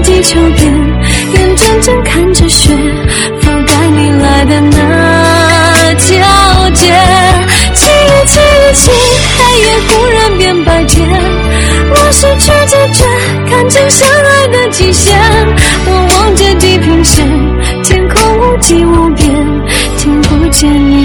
地球边，眼睁睁看着雪覆盖你来的那条街。记一记一起，黑夜忽然变白天，我失去知觉，看见相爱的极限。我望着地平线，天空无际无边，听不见